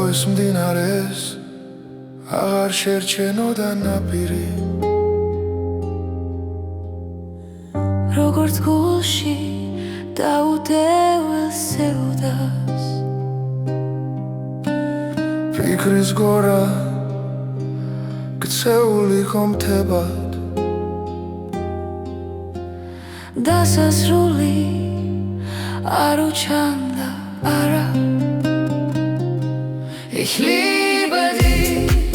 მოეს მდინარეს აღარ შერჩენოდა ნაპირი. როგორც გულში დაუდეულ სევდას, ფიქრის გორა ქცეული ხომთებად, დასასრული არ უჩანდა არა. Ich liebe dich,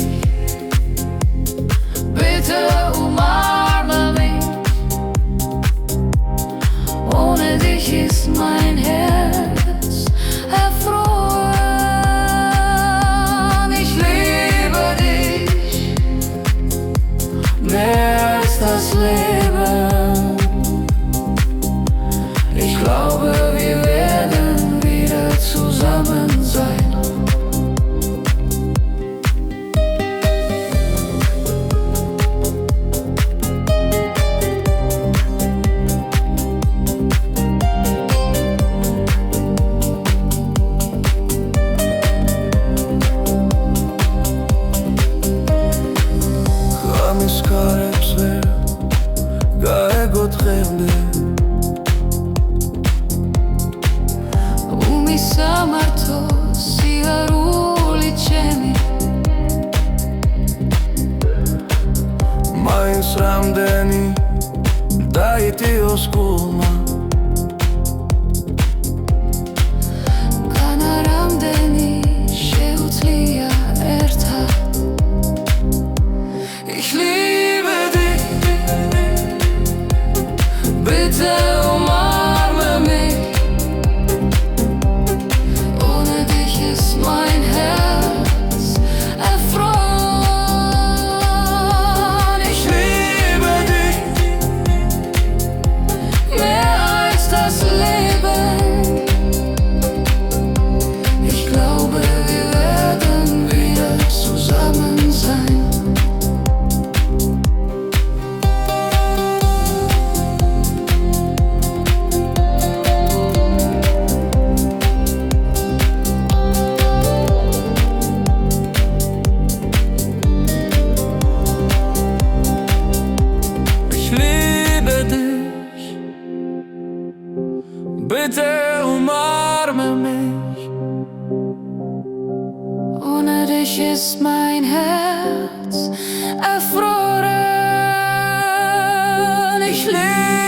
bitte umarme mich. Ohne dich ist mein Herz erfroren. Ich liebe dich mehr als das Leben. Ich glaube, wir werden wieder zusammen sein. ღამის ქარებს ვერ გაეგო დღემდე, უმისამართო სიარული ჩემი, მაინც რამდენი დაიტიოს გულმა, განა რამდენი შეუძლია ერთად. Ich liebe dich, bitte umarme mich. Ohne dich ist mein Herz erfroren. Ich liebe dich mehr als das Leben. Ich glaube, wir werden wieder zusammen sein. bitte umarme mich. Ohne dich ist mein Herz erfroren. Ich liebe